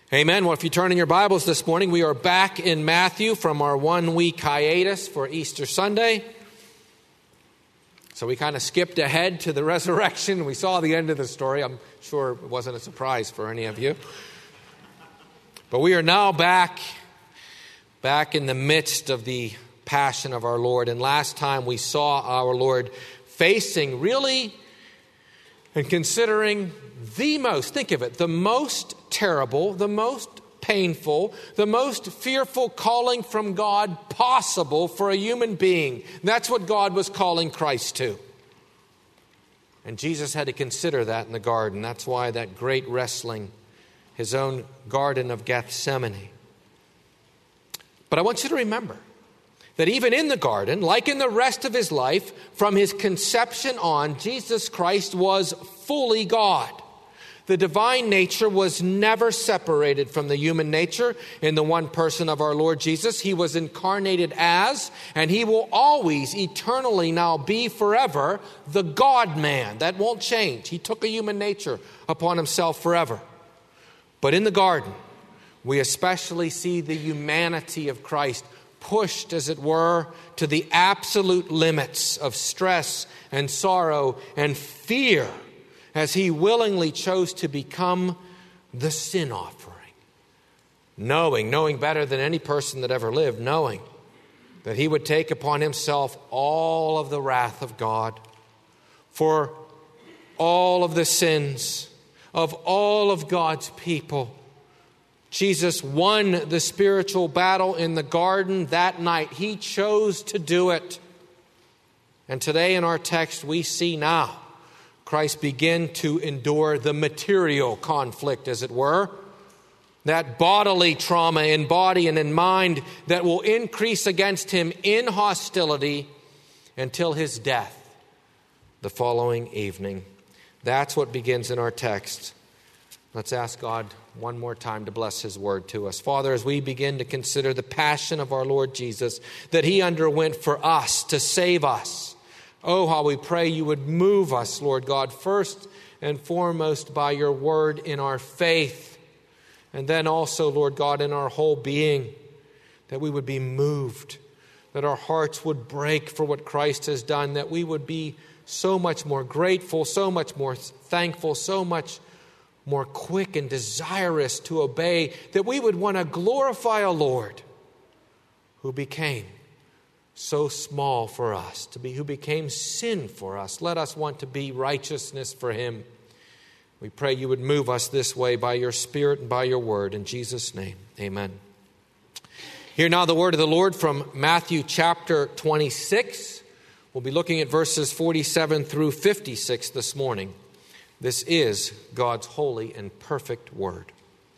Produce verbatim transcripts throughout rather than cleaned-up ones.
Amen. Well, if you turn in your Bibles this morning, we are back in Matthew from our one-week hiatus for Easter Sunday. So we kind of skipped ahead to the resurrection. We saw the end of the story. I'm sure it wasn't a surprise for any of you. But we are now back, back in the midst of the passion of our Lord. And last time we saw our Lord facing really and considering the most, think of it, the most terrible, the most painful, the most fearful calling from God possible for a human being. That's what God was calling Christ to. And Jesus had to consider that in the garden. That's why that great wrestling, his own Garden of Gethsemane. But I want you to remember that even in the garden, like in the rest of his life, from his conception on, Jesus Christ was fully God. The divine nature was never separated from the human nature in the one person of our Lord Jesus. He was incarnated as, and he will always, eternally now be forever, the God-man. That won't change. He took a human nature upon himself forever. But in the garden, we especially see the humanity of Christ pushed, as it were, to the absolute limits of stress and sorrow and fear, as he willingly chose to become the sin offering. Knowing, knowing better than any person that ever lived, knowing that he would take upon himself all of the wrath of God for all of the sins of all of God's people. Jesus won the spiritual battle in the garden that night. He chose to do it. And today in our text we see now Christ begin to endure the material conflict, as it were, that bodily trauma in body and in mind that will increase against him in hostility until his death the following evening. That's what begins in our text. Let's ask God one more time to bless his word to us. Father, as we begin to consider the passion of our Lord Jesus that he underwent for us to save us, oh, how we pray you would move us, Lord God, first and foremost by your word in our faith, and then also, Lord God, in our whole being, that we would be moved, that our hearts would break for what Christ has done, that we would be so much more grateful, so much more thankful, so much more quick and desirous to obey, that we would want to glorify a Lord who became so small for us, to be who became sin for us. Let us want to be righteousness for him. We pray you would move us this way by your Spirit and by your word. In Jesus' name, amen. Hear now the word of the Lord from Matthew chapter twenty-six. We'll be looking at verses forty-seven through fifty-six this morning. This is God's holy and perfect word.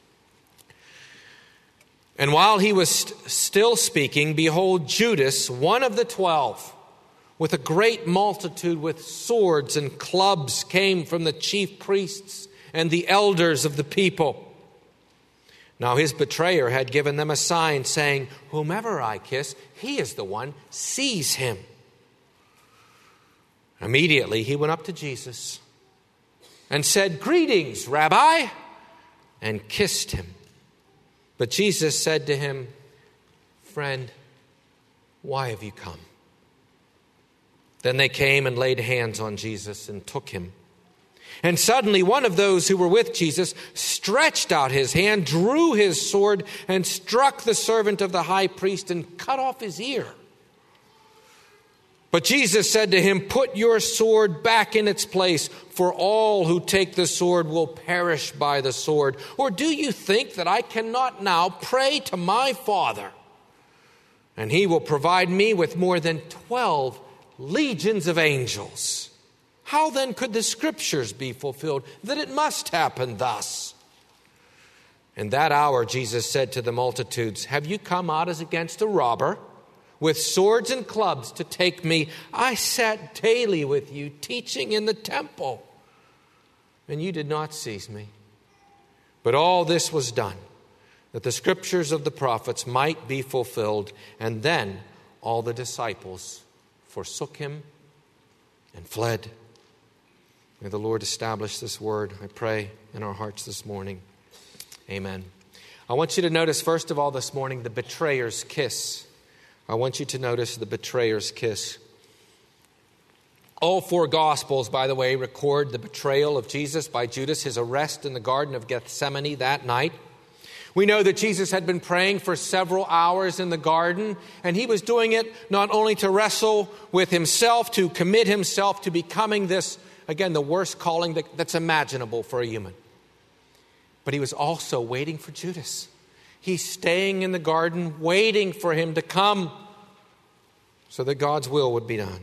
And while he was st- still speaking, behold, Judas, one of the twelve, with a great multitude with swords and clubs, came from the chief priests and the elders of the people. Now his betrayer had given them a sign, saying, whomever I kiss, he is the one, seize him. Immediately he went up to Jesus and said, greetings, Rabbi, and kissed him. But Jesus said to him, friend, why have you come? Then they came and laid hands on Jesus and took him. And suddenly one of those who were with Jesus stretched out his hand, drew his sword, and struck the servant of the high priest and cut off his ear. But Jesus said to him, put your sword back in its place, for all who take the sword will perish by the sword. Or do you think that I cannot now pray to my Father, and he will provide me with more than twelve legions of angels? How then could the scriptures be fulfilled that it must happen thus? In that hour Jesus said to the multitudes, have you come out as against a robber, with swords and clubs to take me? I sat daily with you, teaching in the temple, and you did not seize me. But all this was done, that the scriptures of the prophets might be fulfilled. And then all the disciples forsook him and fled. May the Lord establish this word, I pray, in our hearts this morning. Amen. I want you to notice, first of all, this morning, the betrayer's kiss. I want you to notice the betrayer's kiss. All four Gospels, by the way, record the betrayal of Jesus by Judas, his arrest in the Garden of Gethsemane that night. We know that Jesus had been praying for several hours in the garden, and he was doing it not only to wrestle with himself, to commit himself to becoming this, again, the worst calling that, that's imaginable for a human. But he was also waiting for Judas. He's staying in the garden, waiting for him to come so that God's will would be done.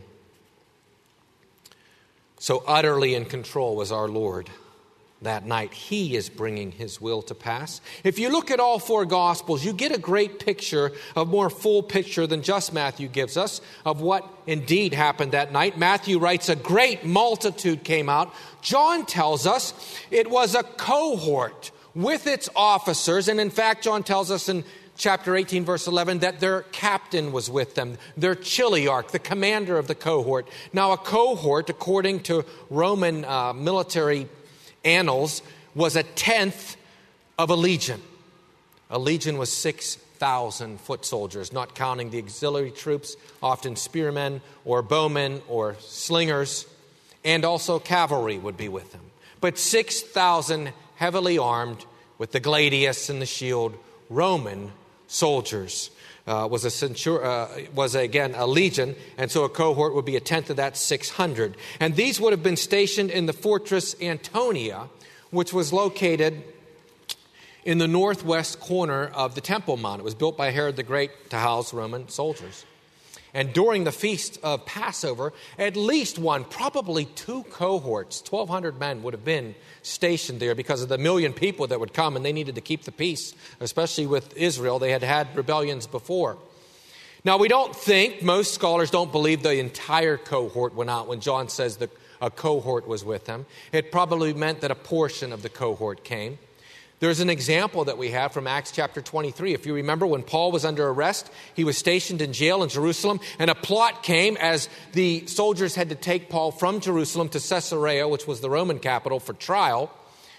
So utterly in control was our Lord that night. He is bringing his will to pass. If you look at all four Gospels, you get a great picture, a more full picture than just Matthew gives us, of what indeed happened that night. Matthew writes, a great multitude came out. John tells us it was a cohort with its officers. And in fact, John tells us in chapter eighteen, verse eleven, that their captain was with them, their chiliarch, the commander of the cohort. Now, a cohort, according to Roman uh, military annals, was a tenth of a legion. A legion was six thousand foot soldiers, not counting the auxiliary troops, often spearmen or bowmen or slingers, and also cavalry would be with them. But six thousand heavily armed with the gladius and the shield, Roman soldiers. Uh, was a centur- uh, was again a legion, and so a cohort would be a tenth of that, six hundred. And these would have been stationed in the fortress Antonia, which was located in the northwest corner of the Temple Mount. It was built by Herod the Great to house Roman soldiers. And during the feast of Passover, at least one, probably two cohorts, twelve hundred men would have been stationed there because of the million people that would come, and they needed to keep the peace, especially with Israel. They had had rebellions before. Now, we don't think, most scholars don't believe the entire cohort went out when John says that a cohort was with them. It probably meant that a portion of the cohort came. There's an example that we have from Acts chapter twenty-three. If you remember, when Paul was under arrest, he was stationed in jail in Jerusalem, and a plot came as the soldiers had to take Paul from Jerusalem to Caesarea, which was the Roman capital, for trial.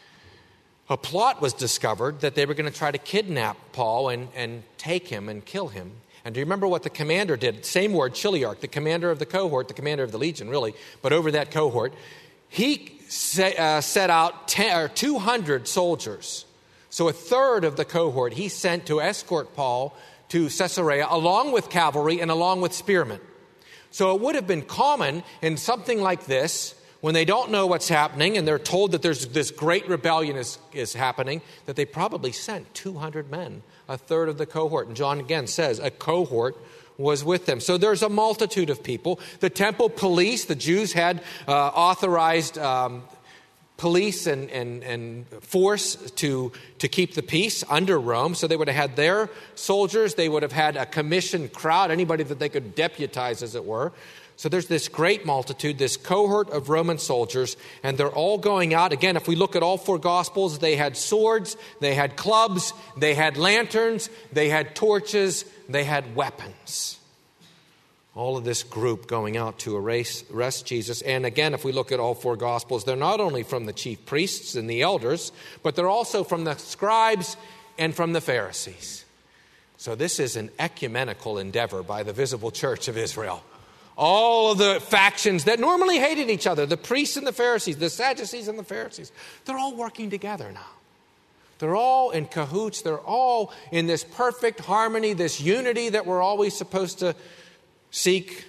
A plot was discovered that they were going to try to kidnap Paul and, and take him and kill him. And do you remember what the commander did? Same word, chiliarch, the commander of the cohort, the commander of the legion, really, but over that cohort. He set, uh, set out ten, or two hundred soldiers. So a third of the cohort he sent to escort Paul to Caesarea, along with cavalry and along with spearmen. So it would have been common in something like this, when they don't know what's happening and they're told that there's this great rebellion is, is happening, that they probably sent two hundred men, a third of the cohort. And John again says a cohort was with them. So there's a multitude of people. The temple police, the Jews had uh, authorized um, police and, and, and force to, to keep the peace under Rome. So they would have had their soldiers. They would have had a commissioned crowd, anybody that they could deputize, as it were. So there's this great multitude, this cohort of Roman soldiers, and they're all going out. Again, if we look at all four Gospels, they had swords, they had clubs, they had lanterns, they had torches, they had weapons. All of this group going out to arrest Jesus. And again, if we look at all four Gospels, they're not only from the chief priests and the elders, but they're also from the scribes and from the Pharisees. So this is an ecumenical endeavor by the visible church of Israel. All of the factions that normally hated each other, the priests and the Pharisees, the Sadducees and the Pharisees, they're all working together now. They're all in cahoots. They're all in this perfect harmony, this unity that we're always supposed to seek.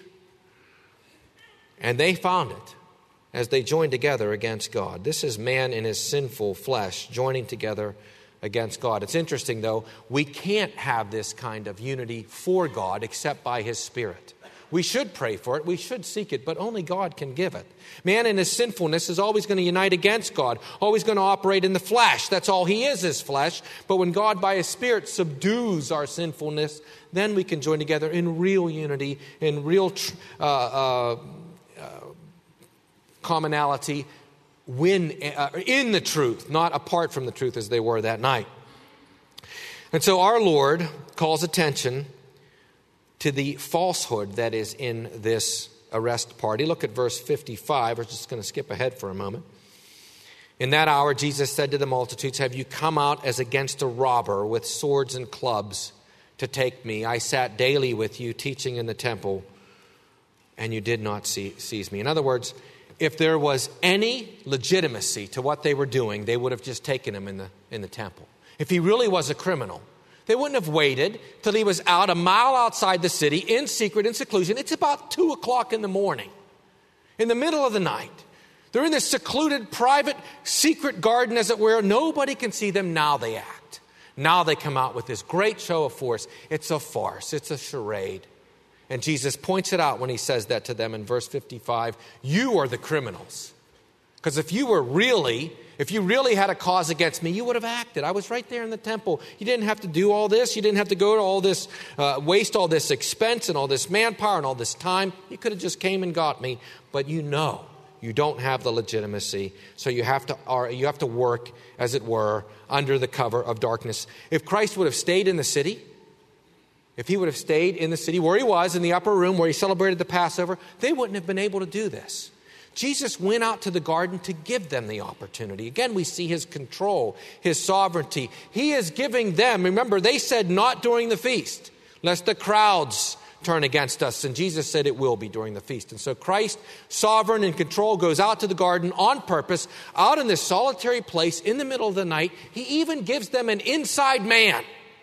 And they found it as they joined together against God. This is man in his sinful flesh joining together against God. It's interesting, though, we can't have this kind of unity for God except by his Spirit. We should pray for it. We should seek it, but only God can give it. Man in his sinfulness is always going to unite against God, always going to operate in the flesh. That's all he is, is flesh. But when God, by his Spirit, subdues our sinfulness, then we can join together in real unity, in real tr- uh, uh, uh, commonality, when, uh, in the truth, not apart from the truth as they were that night. And so our Lord calls attention to the falsehood that is in this arrest party. Look at verse fifty-five. We're just going to skip ahead for a moment. In that hour, Jesus said to the multitudes, have you come out as against a robber with swords and clubs to take me? I sat daily with you teaching in the temple, and you did not see, seize me. In other words, if there was any legitimacy to what they were doing, they would have just taken him in the, in the temple. If he really was a criminal, they wouldn't have waited till he was out a mile outside the city in secret, in seclusion. It's about two o'clock in the morning, in the middle of the night. They're in this secluded, private, secret garden, as it were. Nobody can see them. Now they act. Now they come out with this great show of force. It's a farce. It's a charade. And Jesus points it out when he says that to them in verse fifty-five. You are the criminals. Because if you were really, if you really had a cause against me, you would have acted. I was right there in the temple. You didn't have to do all this. You didn't have to go to all this, uh, waste all this expense and all this manpower and all this time. You could have just came and got me. But you know you don't have the legitimacy. So you have to, or you have to work, as it were, under the cover of darkness. If Christ would have stayed in the city, if he would have stayed in the city where he was, in the upper room where he celebrated the Passover, they wouldn't have been able to do this. Jesus went out to the garden to give them the opportunity. Again, we see his control, his sovereignty. He is giving them, remember, they said not during the feast, lest the crowds turn against us. And Jesus said it will be during the feast. And so Christ, sovereign and control, goes out to the garden on purpose, out in this solitary place in the middle of the night. He even gives them an inside man.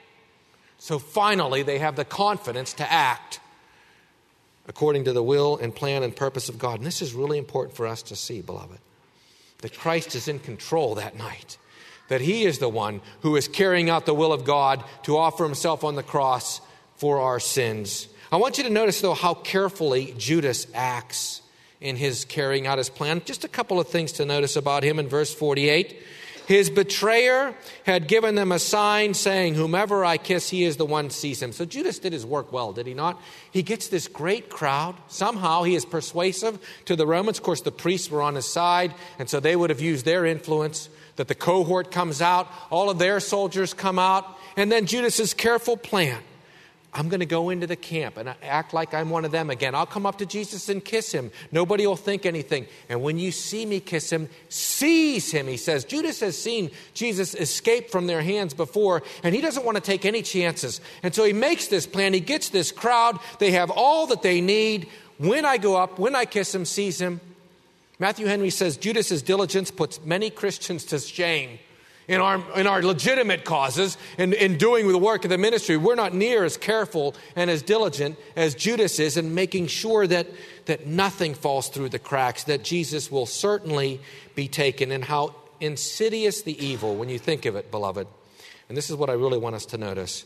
So finally, they have the confidence to act according to the will and plan and purpose of God. And this is really important for us to see, beloved, that Christ is in control that night, that he is the one who is carrying out the will of God to offer himself on the cross for our sins. I want you to notice, though, how carefully Judas acts in his carrying out his plan. Just a couple of things to notice about him in verse forty-eight. His betrayer had given them a sign saying, whomever I kiss, he is the one sees him. So Judas did his work well, did he not? He gets this great crowd. Somehow he is persuasive to the Romans. Of course, the priests were on his side, and so they would have used their influence. That the cohort comes out, all of their soldiers come out, and then Judas's careful plan. I'm going to go into the camp and act like I'm one of them again. I'll come up to Jesus and kiss him. Nobody will think anything. And when you see me kiss him, seize him, he says. Judas has seen Jesus escape from their hands before, and he doesn't want to take any chances. And so he makes this plan. He gets this crowd. They have all that they need. When I go up, when I kiss him, seize him. Matthew Henry says, Judas's diligence puts many Christians to shame. In our, in our legitimate causes, in, in doing the work of the ministry, we're not near as careful and as diligent as Judas is in making sure that, that nothing falls through the cracks, that Jesus will certainly be taken. And how insidious the evil, when you think of it, beloved. And this is what I really want us to notice.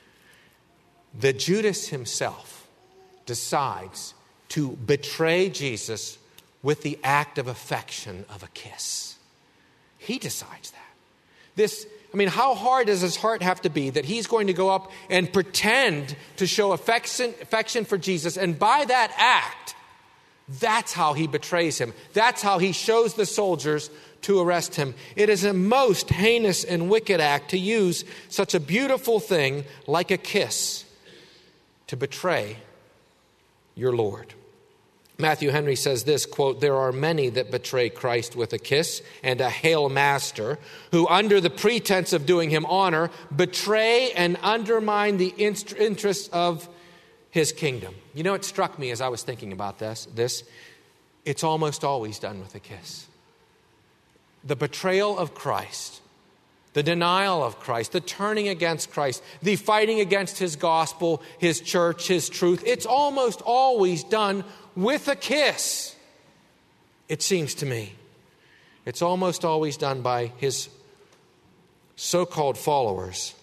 That Judas himself decides to betray Jesus with the act of affection of a kiss. He decides that. This, I mean, how hard does his heart have to be that he's going to go up and pretend to show affection, affection for Jesus, and by that act, that's how he betrays him. That's how he shows the soldiers to arrest him. It is a most heinous and wicked act to use such a beautiful thing like a kiss to betray your Lord. Matthew Henry says this, quote, there are many that betray Christ with a kiss and a hail master, who under the pretense of doing him honor, betray and undermine the interests of his kingdom. You know, it struck me as I was thinking about this, this, it's almost always done with a kiss. The betrayal of Christ, the denial of Christ, the turning against Christ, the fighting against his gospel, his church, his truth, it's almost always done with a kiss, it seems to me. It's almost always done by his so-called followers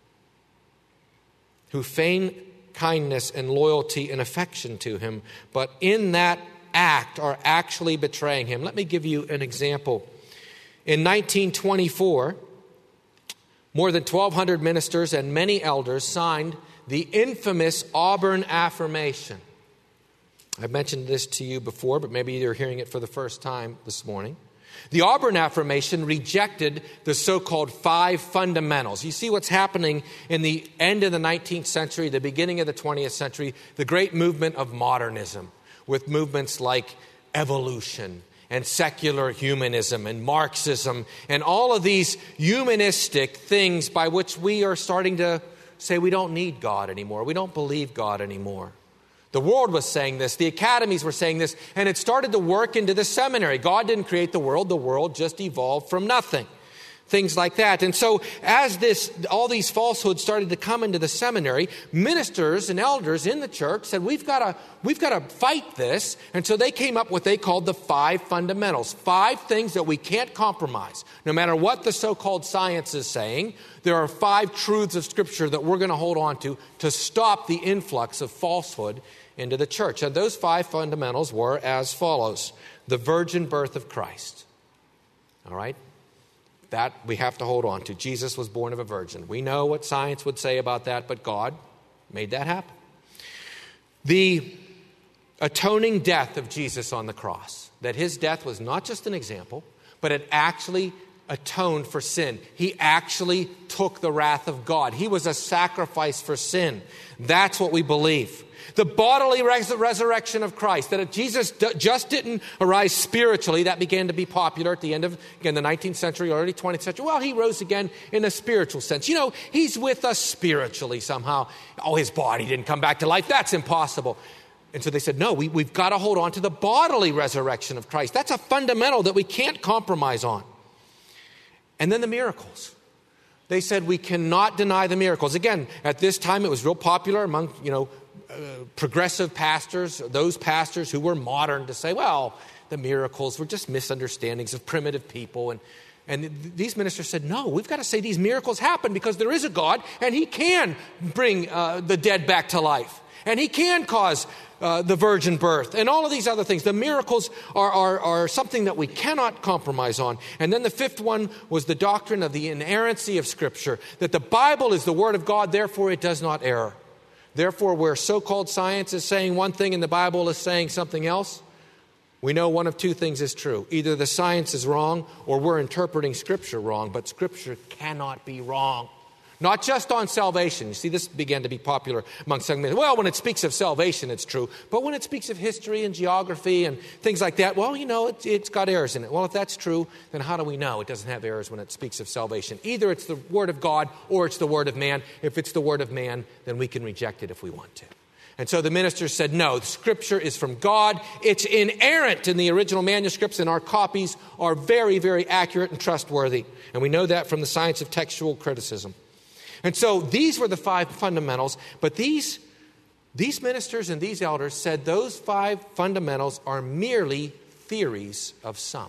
who feign kindness and loyalty and affection to him, but in that act are actually betraying him. Let me give you an example. In nineteen twenty-four, more than twelve hundred ministers and many elders signed the infamous Auburn Affirmation. I've mentioned this to you before, but maybe you're hearing it for the first time this morning. The Auburn Affirmation rejected the so-called five fundamentals. You see what's happening in the end of the nineteenth century, the beginning of the twentieth century, the great movement of modernism, with movements like evolution and secular humanism and Marxism and all of these humanistic things by which we are starting to say we don't need God anymore. We don't believe God anymore. The world was saying this. The academies were saying this. And it started to work into the seminary. God didn't create the world. The world just evolved from nothing. Things like that. And so as this, all these falsehoods started to come into the seminary, ministers and elders in the church said, we've got to, we've got to fight this. And so they came up with what they called the five fundamentals. Five things that we can't compromise. No matter what the so-called science is saying, there are five truths of Scripture that we're going to hold on to to stop the influx of falsehood into the church. And those five fundamentals were as follows. The virgin birth of Christ. All right? That we have to hold on to. Jesus was born of a virgin. We know what science would say about that, but God made that happen. The atoning death of Jesus on the cross. That his death was not just an example, but it actually atoned for sin. He actually took the wrath of God. He was a sacrifice for sin. That's what we believe. The bodily res- resurrection of Christ, that if Jesus d- just didn't arise spiritually, that began to be popular at the end of, again, the nineteenth century, early twentieth century. Well, he rose again in a spiritual sense. You know, he's with us spiritually somehow. Oh, his body didn't come back to life. That's impossible. And so they said, no, we, we've got to hold on to the bodily resurrection of Christ. That's a fundamental that we can't compromise on. And then the miracles. They said we cannot deny the miracles. Again, at this time, it was real popular among, you know, Uh, progressive pastors, those pastors who were modern, to say, well, the miracles were just misunderstandings of primitive people. And, and th- these ministers said, no, we've got to say these miracles happen because there is a God and he can bring uh, the dead back to life. And he can cause uh, the virgin birth and all of these other things. The miracles are, are, are something that we cannot compromise on. And then the fifth one was the doctrine of the inerrancy of Scripture, that the Bible is the Word of God, therefore it does not err. Therefore, where so-called science is saying one thing and the Bible is saying something else, we know one of two things is true. Either the science is wrong or we're interpreting Scripture wrong, but Scripture cannot be wrong. Not just on salvation. You see, this began to be popular among some men. Well, when it speaks of salvation, it's true. But when it speaks of history and geography and things like that, well, you know, it, it's got errors in it. Well, if that's true, then how do we know it doesn't have errors when it speaks of salvation? Either it's the Word of God or it's the Word of man. If it's the Word of man, then we can reject it if we want to. And so the ministers said, no, the Scripture is from God. It's inerrant in the original manuscripts, and our copies are very, very accurate and trustworthy. And we know that from the science of textual criticism. And so these were the five fundamentals, but these, these ministers and these elders said those five fundamentals are merely theories of some.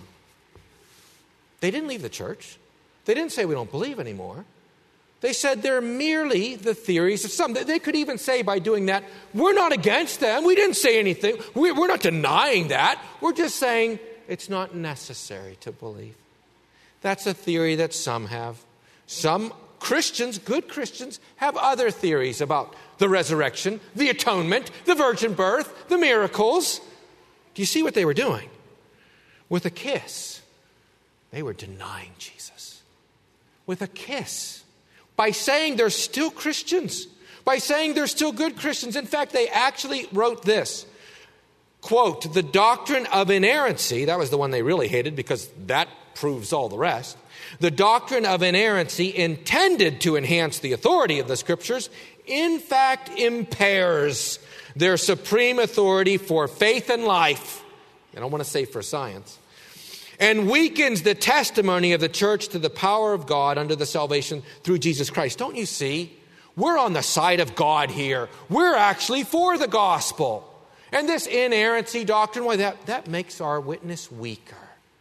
They didn't leave the church. They didn't say we don't believe anymore. They said they're merely the theories of some. They could even say by doing that, we're not against them. We didn't say anything. We're not denying that. We're just saying it's not necessary to believe. That's a theory that some have. Some Christians, good Christians, have other theories about the resurrection, the atonement, the virgin birth, the miracles. Do you see what they were doing? With a kiss, they were denying Jesus. With a kiss. By saying they're still Christians. By saying they're still good Christians. In fact, they actually wrote this. Quote, the doctrine of inerrancy, that was the one they really hated because that proves all the rest. The doctrine of inerrancy, intended to enhance the authority of the Scriptures, in fact impairs their supreme authority for faith and life. I don't want to say for science. And weakens the testimony of the church to the power of God under the salvation through Jesus Christ. Don't you see? We're on the side of God here. We're actually for the gospel. And this inerrancy doctrine, why that, that makes our witness weaker.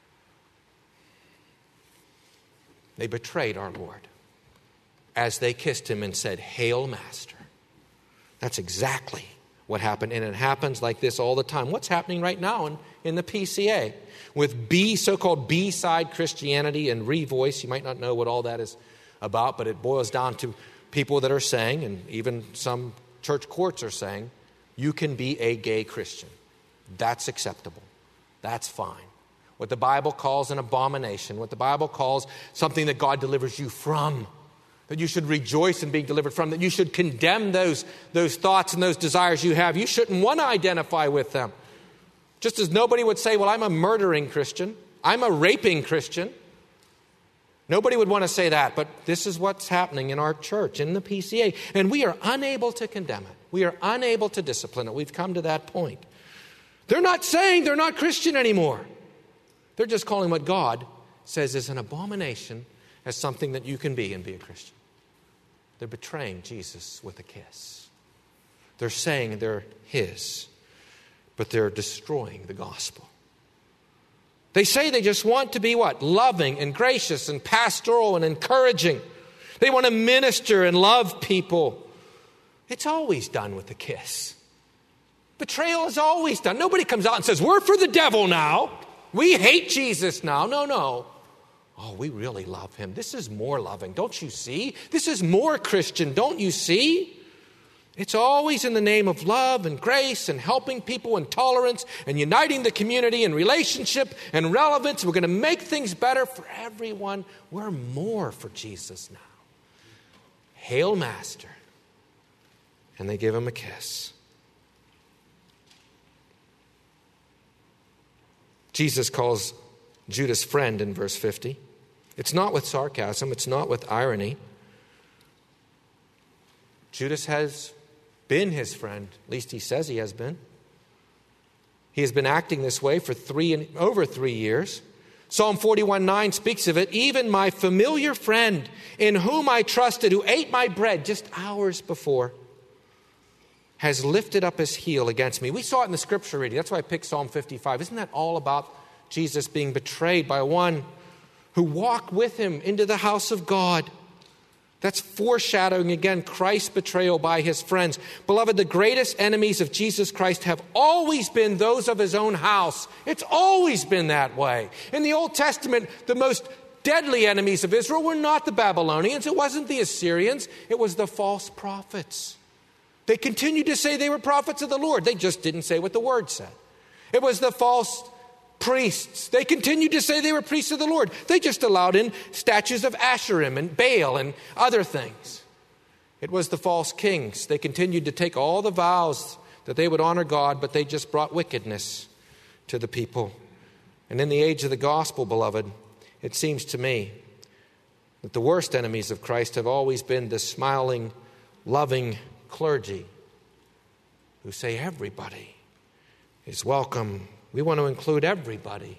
They betrayed our Lord as they kissed him and said, Hail, Master. That's exactly what happened. And it happens like this all the time. What's happening right now in, in the P C A with B, so-called B-side Christianity and Revoice? You might not know what all that is about, but it boils down to people that are saying, and even some church courts are saying, you can be a gay Christian. That's acceptable. That's fine. What the Bible calls an abomination, what the Bible calls something that God delivers you from, that you should rejoice in being delivered from, that you should condemn those, those thoughts and those desires you have. You shouldn't want to identify with them. Just as nobody would say, well, I'm a murdering Christian. I'm a raping Christian. Nobody would want to say that, but this is what's happening in our church, in the P C A. And we are unable to condemn it. We are unable to discipline it. We've come to that point. They're not saying they're not Christian anymore. They're just calling what God says is an abomination as something that you can be and be a Christian. They're betraying Jesus with a kiss. They're saying they're His, but they're destroying the gospel. They say they just want to be what? Loving and gracious and pastoral and encouraging. They want to minister and love people. It's always done with a kiss. Betrayal is always done. Nobody comes out and says, we're for the devil now. We hate Jesus now. No, no. Oh, we really love Him. This is more loving. Don't you see? This is more Christian. Don't you see? It's always in the name of love and grace and helping people and tolerance and uniting the community and relationship and relevance. We're going to make things better for everyone. We're more for Jesus now. Hail, Master. And they give Him a kiss. Jesus calls Judas friend in verse fifty. It's not with sarcasm. It's not with irony. Judas has been his friend. At least he says he has been. He has been acting this way for three and over three years. Psalm forty-one nine speaks of it. Even my familiar friend in whom I trusted, who ate my bread just hours before, has lifted up his heel against me. We saw it in the scripture reading. That's why I picked Psalm fifty-five. Isn't that all about Jesus being betrayed by one who walked with Him into the house of God? That's foreshadowing, again, Christ's betrayal by His friends. Beloved, the greatest enemies of Jesus Christ have always been those of His own house. It's always been that way. In the Old Testament, the most deadly enemies of Israel were not the Babylonians. It wasn't the Assyrians. It was the false prophets. They continued to say they were prophets of the Lord. They just didn't say what the Word said. It was the false priests. They continued to say they were priests of the Lord. They just allowed in statues of Asherim and Baal and other things. It was the false kings. They continued to take all the vows that they would honor God, but they just brought wickedness to the people. And in the age of the gospel, beloved, it seems to me that the worst enemies of Christ have always been the smiling, loving clergy who say everybody is welcome. We want to include everybody.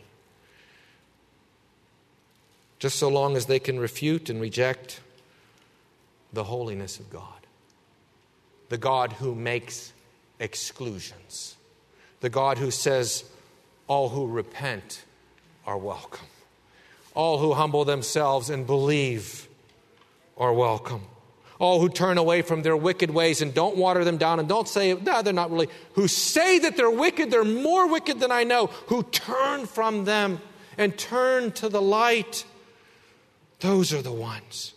Just so long as they can refute and reject the holiness of God. The God who makes exclusions. The God who says all who repent are welcome. All who humble themselves and believe are welcome. All who turn away from their wicked ways and don't water them down and don't say, no, they're not really. Who say that they're wicked, they're more wicked than I know. Who turn from them and turn to the light. Those are the ones.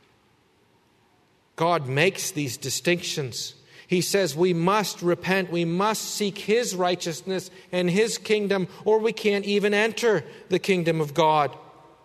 God makes these distinctions. He says we must repent. We must seek His righteousness and His kingdom, or we can't even enter the kingdom of God.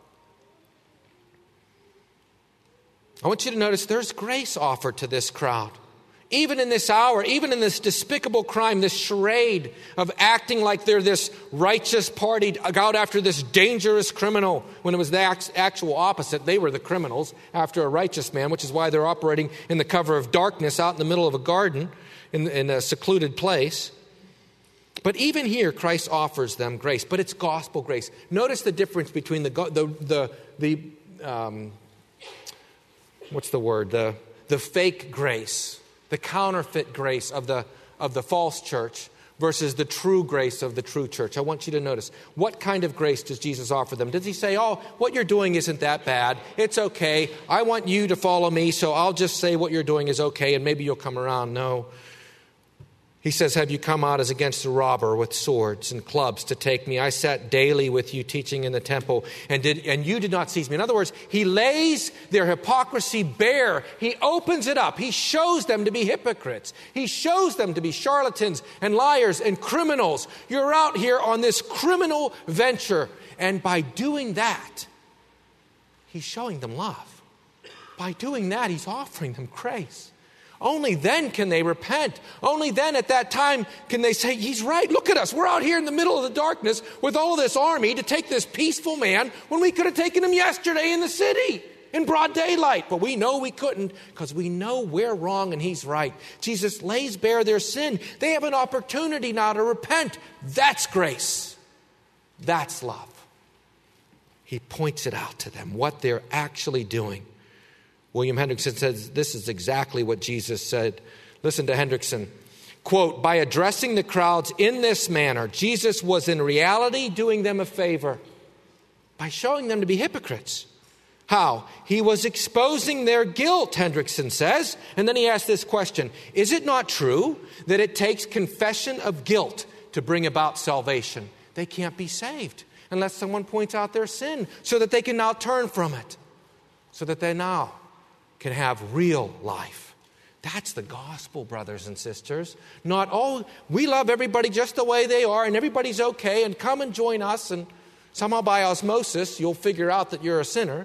I want you to notice there's grace offered to this crowd. Even in this hour, even in this despicable crime, this charade of acting like they're this righteous party out after this dangerous criminal, when it was the actual opposite. They were the criminals after a righteous man, which is why they're operating in the cover of darkness out in the middle of a garden in, in a secluded place. But even here, Christ offers them grace, but it's gospel grace. Notice the difference between the, the, the, the um, what's the word? The, the fake grace, the counterfeit grace of the, of the false church versus the true grace of the true church. I want you to notice, what kind of grace does Jesus offer them? Does He say, oh, what you're doing isn't that bad. It's okay. I want you to follow me, so I'll just say what you're doing is okay, and maybe you'll come around. No. He says, have you come out as against a robber with swords and clubs to take me? I sat daily with you teaching in the temple, and did and you did not seize me. In other words, He lays their hypocrisy bare. He opens it up. He shows them to be hypocrites. He shows them to be charlatans and liars and criminals. You're out here on this criminal venture. And by doing that, He's showing them love. By doing that, He's offering them grace. Only then can they repent. Only then at that time can they say, he's right. Look at us. We're out here in the middle of the darkness with all this army to take this peaceful man when we could have taken him yesterday in the city in broad daylight. But we know we couldn't because we know we're wrong and he's right. Jesus lays bare their sin. They have an opportunity now to repent. That's grace. That's love. He points it out to them, what they're actually doing. William Hendrickson says this is exactly what Jesus said. Listen to Hendrickson. Quote, by addressing the crowds in this manner, Jesus was in reality doing them a favor by showing them to be hypocrites. How? He was exposing their guilt, Hendrickson says. And then he asked this question, is it not true that it takes confession of guilt to bring about salvation? They can't be saved unless someone points out their sin so that they can now turn from it, so that they now can have real life. That's the gospel, brothers and sisters. Not, oh, we love everybody just the way they are and everybody's okay and come and join us and somehow by osmosis you'll figure out that you're a sinner.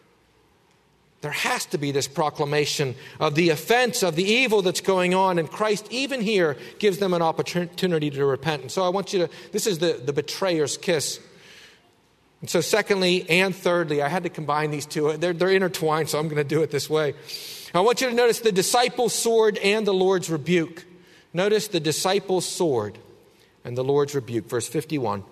There has to be this proclamation of the offense, of the evil that's going on, and Christ even here gives them an opportunity to repent. And so I want you to, this is the, the betrayer's kiss. And so secondly and thirdly, I had to combine these two. They're, they're intertwined, so I'm going to do it this way. I want you to notice the disciples' sword and the Lord's rebuke. Notice the disciples' sword and the Lord's rebuke. Verse fifty-one.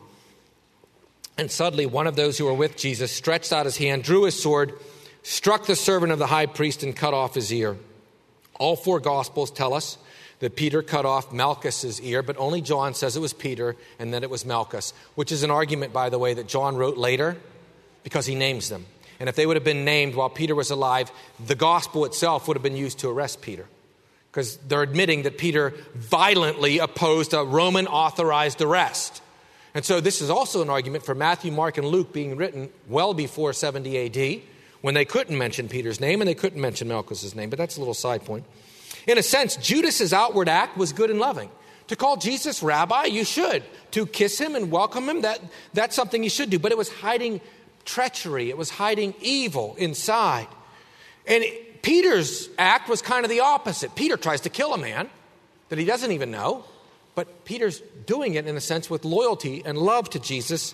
And suddenly one of those who were with Jesus stretched out his hand, drew his sword, struck the servant of the high priest, and cut off his ear. All four Gospels tell us that Peter cut off Malchus's ear, but only John says it was Peter and then it was Malchus, which is an argument, by the way, that John wrote later because he names them. And if they would have been named while Peter was alive, the gospel itself would have been used to arrest Peter, because they're admitting that Peter violently opposed a Roman authorized arrest. And so this is also an argument for Matthew, Mark, and Luke being written well before seventy A D, when they couldn't mention Peter's name and they couldn't mention Malchus's name. But that's a little side point. In a sense, Judas's outward act was good and loving. To call Jesus rabbi, you should. To kiss him and welcome him, that, that's something you should do. But it was hiding treachery. It was hiding evil inside. And Peter's act was kind of the opposite. Peter tries to kill a man that he doesn't even know. But Peter's doing it, in a sense, with loyalty and love to Jesus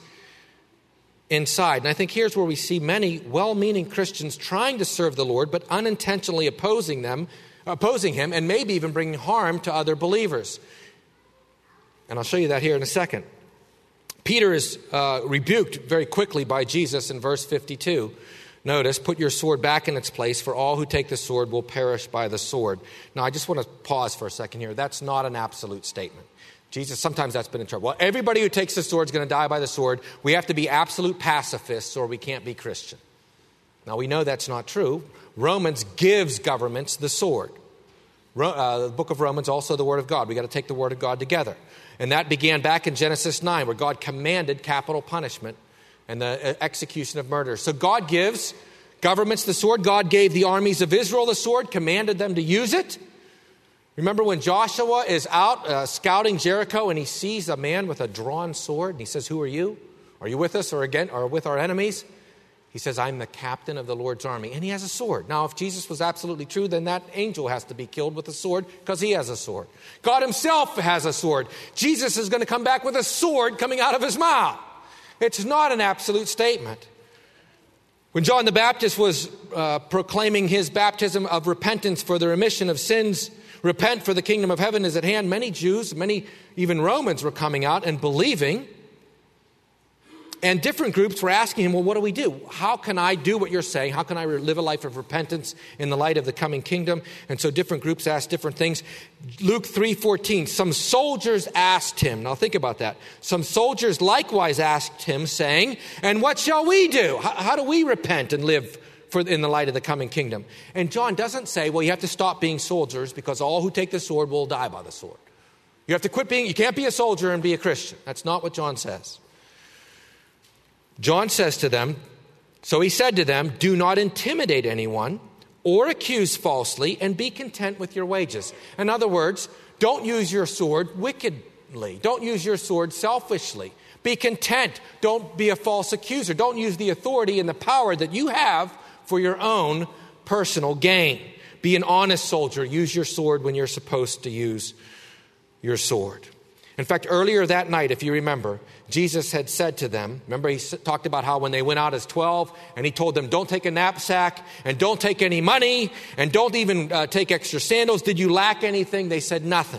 inside. And I think here's where we see many well-meaning Christians trying to serve the Lord, but unintentionally opposing them, opposing him, and maybe even bringing harm to other believers. And I'll show you that here in a second. Peter is uh, rebuked very quickly by Jesus in verse fifty-two. Notice, put your sword back in its place, for all who take the sword will perish by the sword. Now, I just want to pause for a second here. That's not an absolute statement. Jesus, sometimes that's been in trouble. Well, everybody who takes the sword is going to die by the sword. We have to be absolute pacifists or we can't be Christian. Now, we know that's not true. Romans gives governments the sword. Uh, the book of Romans, also the Word of God. We got to take the Word of God together. And that began back in Genesis nine, where God commanded capital punishment and the execution of murder. So God gives governments the sword. God gave the armies of Israel the sword, commanded them to use it. Remember when Joshua is out uh, scouting Jericho and he sees a man with a drawn sword and he says, "Who are you? Are you with us or again or with our enemies?" He says, "I'm the captain of the Lord's army." And he has a sword. Now, if Jesus was absolutely true, then that angel has to be killed with a sword because he has a sword. God himself has a sword. Jesus is going to come back with a sword coming out of his mouth. It's not an absolute statement. When John the Baptist was uh, proclaiming his baptism of repentance for the remission of sins, repent for the kingdom of heaven is at hand, many Jews, many even Romans were coming out and believing. And different groups were asking him, well, what do we do? How can I do what you're saying? How can I live a life of repentance in the light of the coming kingdom? And so different groups asked different things. Luke three fourteen, some soldiers asked him. Now think about that. Some soldiers likewise asked him, saying, "And what shall we do? How, how do we repent and live for in the light of the coming kingdom?" And John doesn't say, well, you have to stop being soldiers because all who take the sword will die by the sword. You have to quit being, you can't be a soldier and be a Christian. That's not what John says. John says to them, so he said to them, "Do not intimidate anyone or accuse falsely, and be content with your wages." In other words, don't use your sword wickedly. Don't use your sword selfishly. Be content. Don't be a false accuser. Don't use the authority and the power that you have for your own personal gain. Be an honest soldier. Use your sword when you're supposed to use your sword. In fact, earlier that night, if you remember, Jesus had said to them, remember he talked about how when they went out as twelve, and he told them, don't take a knapsack, and don't take any money, and don't even uh, take extra sandals. Did you lack anything? They said nothing.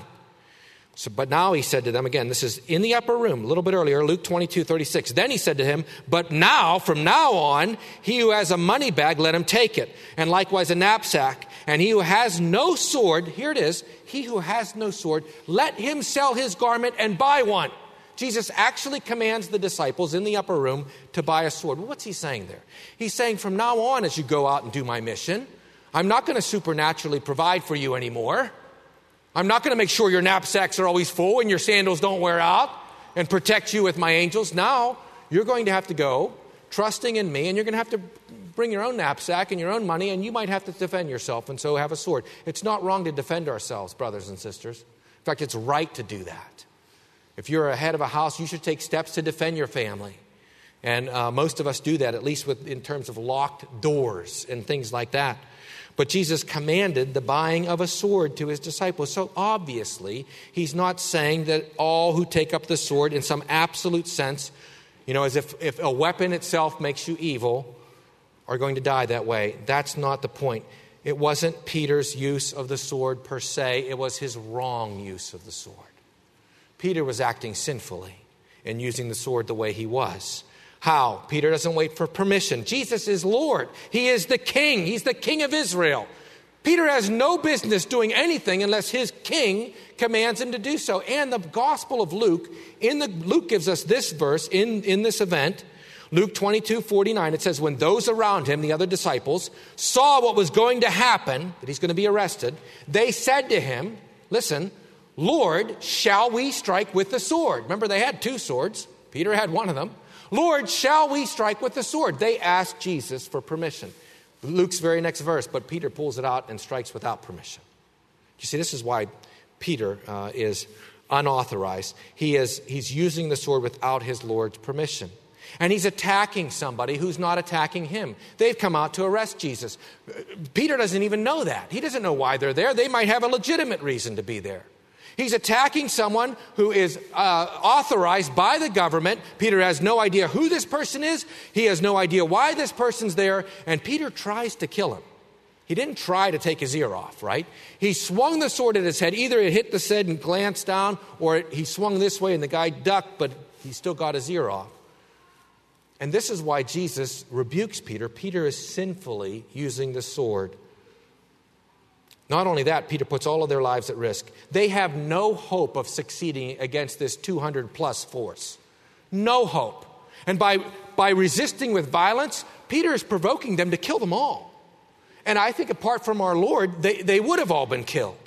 So, but now he said to them, again, this is in the upper room, a little bit earlier, Luke twenty-two thirty-six. Then he said to him, but now, from now on, he who has a money bag, let him take it, and likewise a knapsack. And he who has no sword, here it is, he who has no sword, let him sell his garment and buy one. Jesus actually commands the disciples in the upper room to buy a sword. Well, what's he saying there? He's saying from now on, as you go out and do my mission, I'm not going to supernaturally provide for you anymore. I'm not going to make sure your knapsacks are always full and your sandals don't wear out and protect you with my angels. Now, you're going to have to go trusting in me, and you're going to have to bring your own knapsack and your own money, and you might have to defend yourself, and so have a sword. It's not wrong to defend ourselves, brothers and sisters. In fact, it's right to do that. If you're a head of a house, you should take steps to defend your family. And uh, most of us do that, at least with, in terms of locked doors and things like that. But Jesus commanded the buying of a sword to his disciples. So obviously, he's not saying that all who take up the sword in some absolute sense, you know, as if, if a weapon itself makes you evil, are going to die that way. That's not the point. It wasn't Peter's use of the sword per se. It was his wrong use of the sword. Peter was acting sinfully in using the sword the way he was. How? Peter doesn't wait for permission. Jesus is Lord. He is the king. He's the king of Israel. Peter has no business doing anything unless his king commands him to do so. And the Gospel of Luke, in the Luke gives us this verse in, in this event. Luke twenty-two forty-nine, it says, when those around him, the other disciples, saw what was going to happen, that he's going to be arrested, they said to him, listen, Lord, shall we strike with the sword? Remember, they had two swords. Peter had one of them. Lord, shall we strike with the sword? They asked Jesus for permission. Luke's very next verse, but Peter pulls it out and strikes without permission. You see, this is why Peter uh, is unauthorized. He is he's using the sword without his Lord's permission. And he's attacking somebody who's not attacking him. They've come out to arrest Jesus. Peter doesn't even know that. He doesn't know why they're there. They might have a legitimate reason to be there. He's attacking someone who is uh, authorized by the government. Peter has no idea who this person is. He has no idea why this person's there. And Peter tries to kill him. He didn't try to take his ear off, right? He swung the sword at his head. Either it hit the head and glanced down, or he swung this way and the guy ducked, but he still got his ear off. And this is why Jesus rebukes Peter. Peter is sinfully using the sword. Not only that, Peter puts all of their lives at risk. They have no hope of succeeding against this two hundred plus force. No hope. And by, by resisting with violence, Peter is provoking them to kill them all. And I think apart from our Lord, they, they would have all been killed.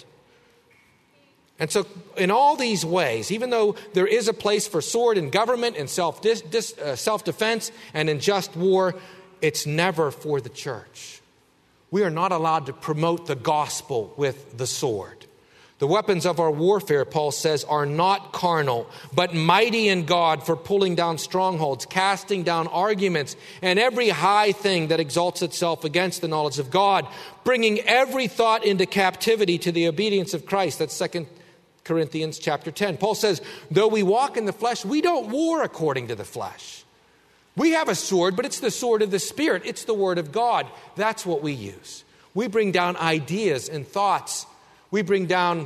And so in all these ways, even though there is a place for sword in government and self dis, dis, uh, self-defense and in just war, it's never for the church. We are not allowed to promote the gospel with the sword. The weapons of our warfare, Paul says, are not carnal, but mighty in God for pulling down strongholds, casting down arguments, and every high thing that exalts itself against the knowledge of God, bringing every thought into captivity to the obedience of Christ. That's Second Corinthians chapter ten. Paul says, though we walk in the flesh, we don't war according to the flesh. We have a sword, but it's the sword of the Spirit. It's the word of God. That's what we use. We bring down ideas and thoughts. We bring down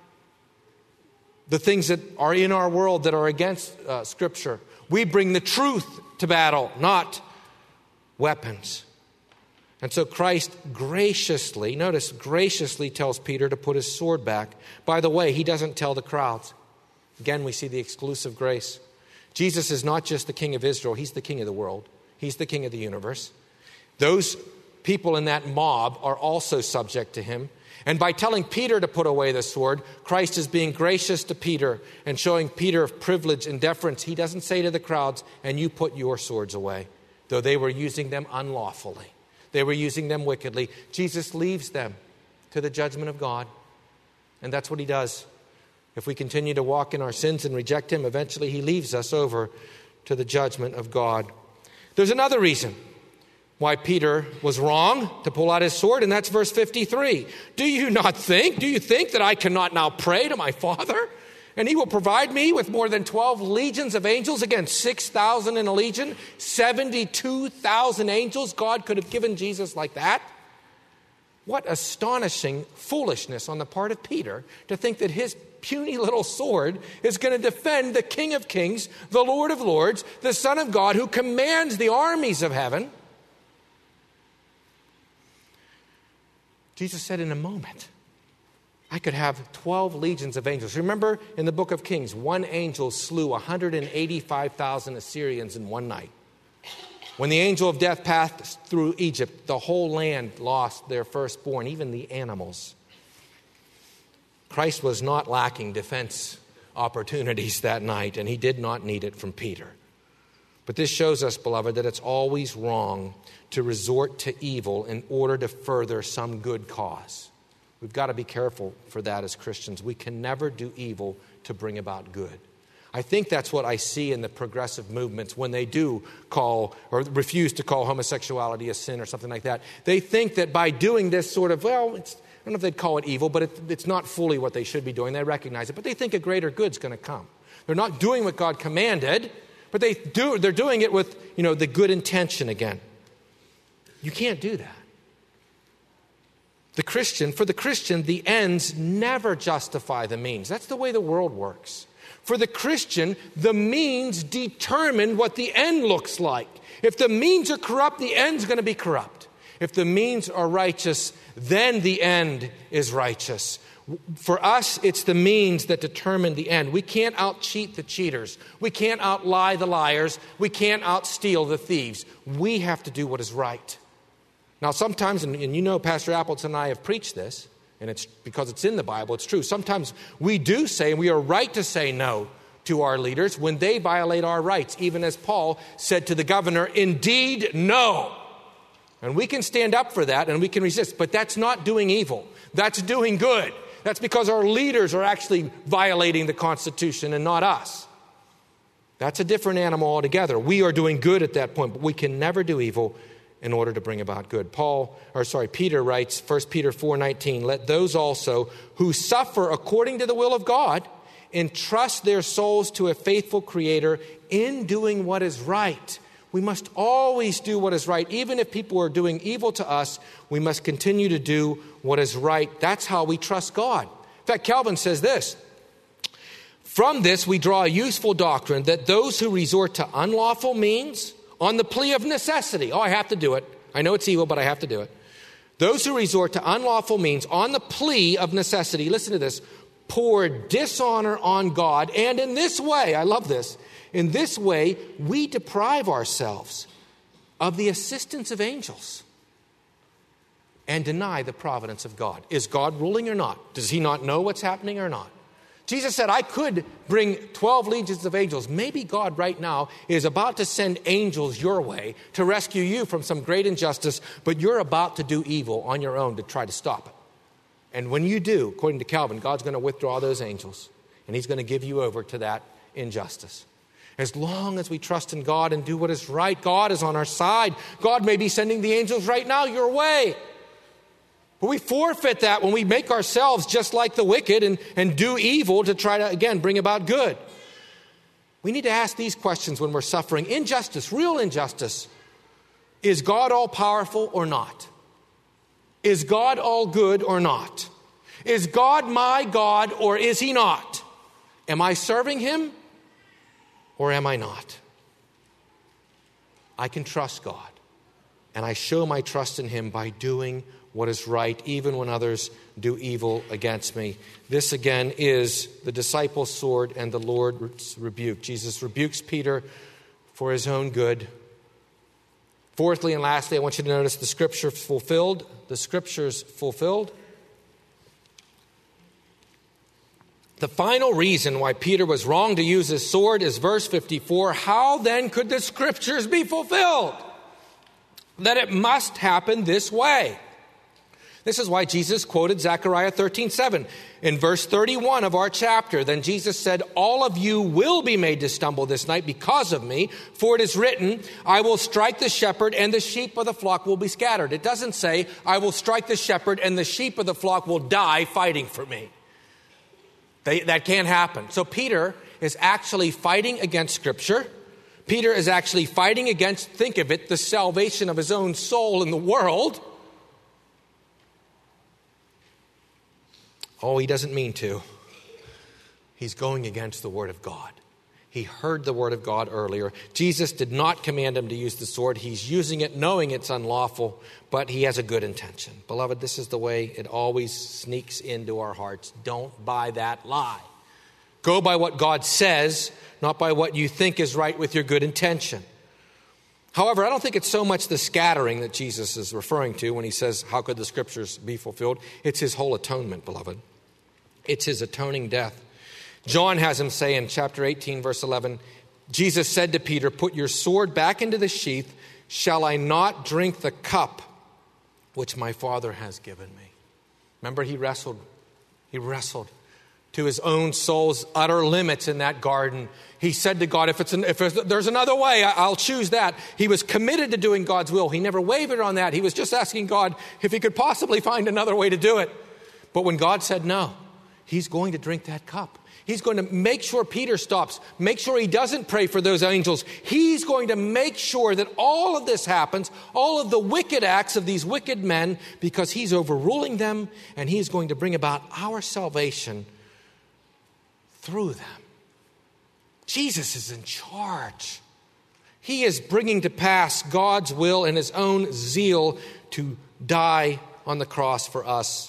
the things that are in our world that are against uh, Scripture. We bring the truth to battle, not weapons. And so Christ graciously, notice, graciously tells Peter to put his sword back. By the way, he doesn't tell the crowds. Again, we see the exclusive grace. Jesus is not just the king of Israel. He's the king of the world. He's the king of the universe. Those people in that mob are also subject to him. And by telling Peter to put away the sword, Christ is being gracious to Peter and showing Peter privilege and deference. He doesn't say to the crowds, and you put your swords away, though they were using them unlawfully. They were using them wickedly. Jesus leaves them to the judgment of God. And that's what he does. If we continue to walk in our sins and reject him, eventually he leaves us over to the judgment of God. There's another reason why Peter was wrong to pull out his sword, and that's verse fifty-three. Do you not think, do you think that I cannot now pray to my Father, and he will provide me with more than twelve legions of angels? Again, six thousand in a legion, seventy-two thousand angels. God could have given Jesus like that. What astonishing foolishness on the part of Peter to think that his puny little sword is going to defend the King of Kings, the Lord of Lords, the Son of God, who commands the armies of heaven. Jesus said, in a moment, I could have twelve legions of angels. Remember in the book of Kings, one angel slew one hundred eighty-five thousand Assyrians in one night. When the angel of death passed through Egypt, the whole land lost their firstborn, even the animals. Christ was not lacking defense opportunities that night, and he did not need it from Peter. But this shows us, beloved, that it's always wrong to resort to evil in order to further some good cause. We've got to be careful for that as Christians. We can never do evil to bring about good. I think that's what I see in the progressive movements when they do call or refuse to call homosexuality a sin or something like that. They think that by doing this sort of, well, it's, I don't know if they'd call it evil, but it, it's not fully what they should be doing. They recognize it, but they think a greater good's going to come. They're not doing what God commanded, but they do, they're doing it with, you know, the good intention again. You can't do that. The Christian, for the Christian, the ends never justify the means. That's the way the world works. For the Christian, the means determine what the end looks like. If the means are corrupt, the end's going to be corrupt. If the means are righteous, then the end is righteous. For us, it's the means that determine the end. We can't out-cheat the cheaters. We can't out-lie the liars. We can't out-steal the thieves. We have to do what is right. Now, sometimes, and, and you know Pastor Appleton and I have preached this, and it's because it's in the Bible, it's true. Sometimes we do say, and we are right to say no to our leaders when they violate our rights, even as Paul said to the governor, indeed, no. And we can stand up for that and we can resist, but that's not doing evil. That's doing good. That's because our leaders are actually violating the Constitution and not us. That's a different animal altogether. We are doing good at that point, but we can never do evil in order to bring about good. Paul, or sorry, Peter writes, First Peter four nineteen, let those also who suffer according to the will of God entrust their souls to a faithful Creator in doing what is right. We must always do what is right. Even if people are doing evil to us, we must continue to do what is right. That's how we trust God. In fact, Calvin says this, from this we draw a useful doctrine that those who resort to unlawful means on the plea of necessity. Oh, I have to do it. I know it's evil, but I have to do it. Those who resort to unlawful means on the plea of necessity, listen to this, pour dishonor on God. And in this way, I love this, in this way, we deprive ourselves of the assistance of angels and deny the providence of God. Is God ruling or not? Does he not know what's happening or not? Jesus said, I could bring twelve legions of angels. Maybe God right now is about to send angels your way to rescue you from some great injustice, but you're about to do evil on your own to try to stop it. And when you do, according to Calvin, God's going to withdraw those angels, and he's going to give you over to that injustice. As long as we trust in God and do what is right, God is on our side. God may be sending the angels right now your way. But we forfeit that when we make ourselves just like the wicked and, and do evil to try to, again, bring about good. We need to ask these questions when we're suffering injustice, real injustice. Is God all powerful or not? Is God all good or not? Is God my God or is he not? Am I serving him or am I not? I can trust God, and I show my trust in him by doing what is right, even when others do evil against me. This again is the disciples' sword and the Lord's rebuke. Jesus rebukes Peter for his own good. Fourthly and lastly, I want you to notice the scriptures fulfilled. The scriptures fulfilled. The final reason why Peter was wrong to use his sword is verse fifty-four. How then could the scriptures be fulfilled? That it must happen this way. This is why Jesus quoted Zechariah thirteen seven. In verse thirty-one of our chapter, then Jesus said, all of you will be made to stumble this night because of me, for it is written, I will strike the shepherd and the sheep of the flock will be scattered. It doesn't say, I will strike the shepherd and the sheep of the flock will die fighting for me. They, that can't happen. So Peter is actually fighting against Scripture. Peter is actually fighting against, think of it, the salvation of his own soul in the world. Oh, he doesn't mean to. He's going against the Word of God. He heard the Word of God earlier. Jesus did not command him to use the sword. He's using it knowing it's unlawful, but he has a good intention. Beloved, this is the way it always sneaks into our hearts. Don't buy that lie. Go by what God says, not by what you think is right with your good intention. However, I don't think it's so much the scattering that Jesus is referring to when he says, how could the Scriptures be fulfilled? It's his whole atonement, beloved. It's his atoning death. John has him say in chapter eighteen, verse eleven, Jesus said to Peter, put your sword back into the sheath. Shall I not drink the cup which my Father has given me? Remember, he wrestled. He wrestled to his own soul's utter limits in that garden. He said to God, if, it's an, if there's another way, I'll choose that. He was committed to doing God's will. He never wavered on that. He was just asking God if he could possibly find another way to do it. But when God said no, he's going to drink that cup. He's going to make sure Peter stops, make sure he doesn't pray for those angels. He's going to make sure that all of this happens, all of the wicked acts of these wicked men, because he's overruling them and he's going to bring about our salvation through them. Jesus is in charge. He is bringing to pass God's will and his own zeal to die on the cross for us.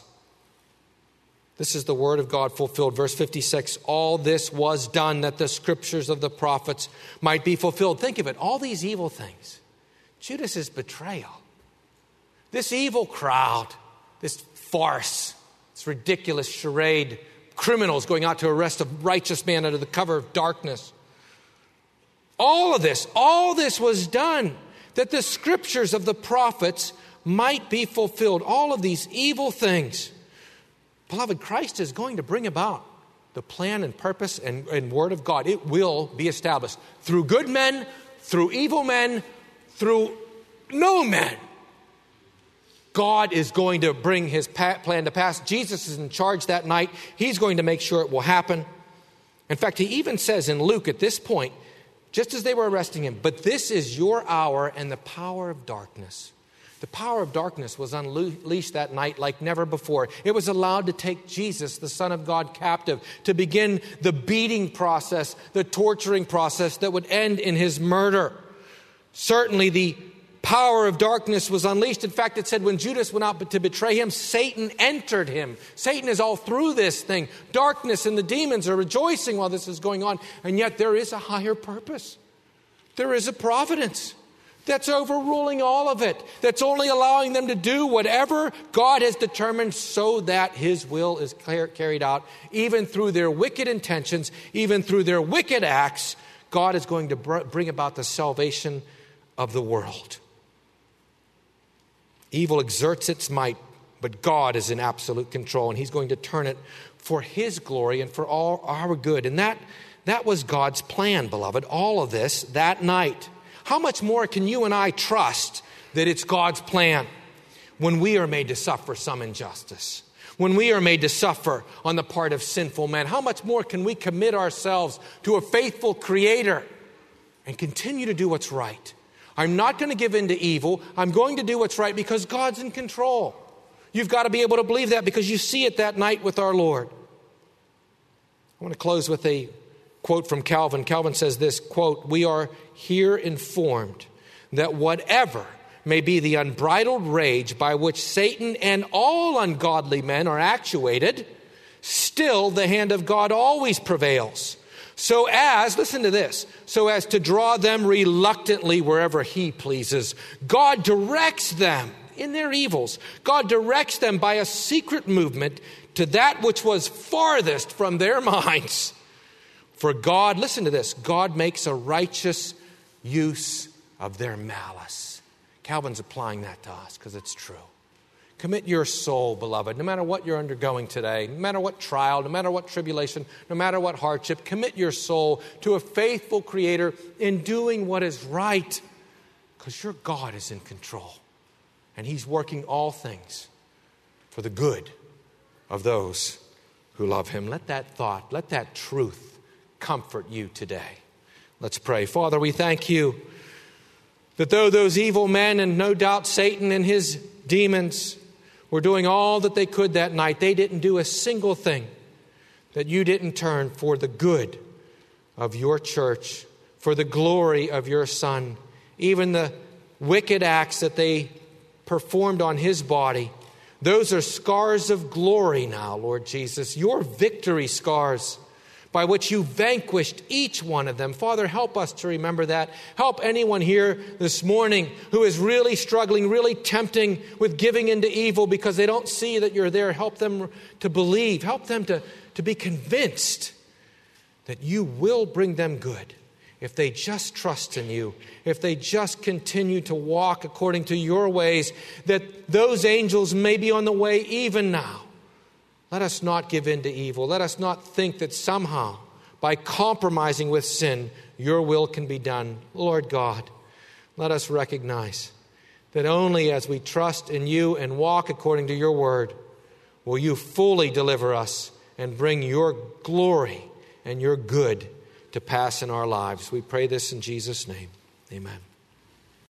This is the word of God fulfilled. Verse fifty-six, all this was done that the scriptures of the prophets might be fulfilled. Think of it, all these evil things. Judas's betrayal. This evil crowd, this farce, this ridiculous charade, criminals going out to arrest a righteous man under the cover of darkness. All of this, all this was done that the scriptures of the prophets might be fulfilled. All of these evil things. Beloved, Christ is going to bring about the plan and purpose and, and word of God. It will be established through good men, through evil men, through no men. God is going to bring his plan to pass. Jesus is in charge that night. He's going to make sure it will happen. In fact, he even says in Luke at this point, just as they were arresting him, but this is your hour and the power of darkness. The power of darkness was unleashed that night like never before. It was allowed to take Jesus, the Son of God, captive, to begin the beating process, the torturing process that would end in his murder. Certainly the power of darkness was unleashed. In fact, it said when Judas went out to betray him, Satan entered him. Satan is all through this thing. Darkness and the demons are rejoicing while this is going on. And yet there is a higher purpose. There is a providence that's overruling all of it, that's only allowing them to do whatever God has determined so that his will is carried out. Even through their wicked intentions, even through their wicked acts, God is going to bring about the salvation of the world. Evil exerts its might, but God is in absolute control, and he's going to turn it for his glory and for all our good. And that, that was God's plan, beloved, all of this that night. How much more can you and I trust that it's God's plan when we are made to suffer some injustice? When we are made to suffer on the part of sinful men? How much more can we commit ourselves to a faithful Creator and continue to do what's right? I'm not going to give in to evil. I'm going to do what's right because God's in control. You've got to be able to believe that because you see it that night with our Lord. I want to close with a quote from Calvin. Calvin says this, quote, we are here informed that whatever may be the unbridled rage by which Satan and all ungodly men are actuated, still the hand of God always prevails. So as, listen to this, so as to draw them reluctantly wherever he pleases. God directs them in their evils. God directs them by a secret movement to that which was farthest from their minds. For God, listen to this, God makes a righteous use of their malice. Calvin's applying that to us because it's true. Commit your soul, beloved, no matter what you're undergoing today, no matter what trial, no matter what tribulation, no matter what hardship, commit your soul to a faithful Creator in doing what is right, because your God is in control, and He's working all things for the good of those who love Him. Let that thought, let that truth comfort you today. Let's pray. Father, we thank You that though those evil men, and no doubt Satan and his demons, were doing all that they could that night, they didn't do a single thing that You didn't turn for the good of Your church, for the glory of Your Son. Even the wicked acts that they performed on His body, those are scars of glory now, Lord Jesus, Your victory scars by which You vanquished each one of them. Father, help us to remember that. Help anyone here this morning who is really struggling, really tempting with giving into evil because they don't see that You're there. Help them to believe. Help them to, to be convinced that You will bring them good if they just trust in You, if they just continue to walk according to Your ways, that those angels may be on the way even now. Let us not give in to evil. Let us not think that somehow, by compromising with sin, Your will can be done. Lord God, let us recognize that only as we trust in You and walk according to Your word will You fully deliver us and bring Your glory and Your good to pass in our lives. We pray this in Jesus' name. Amen.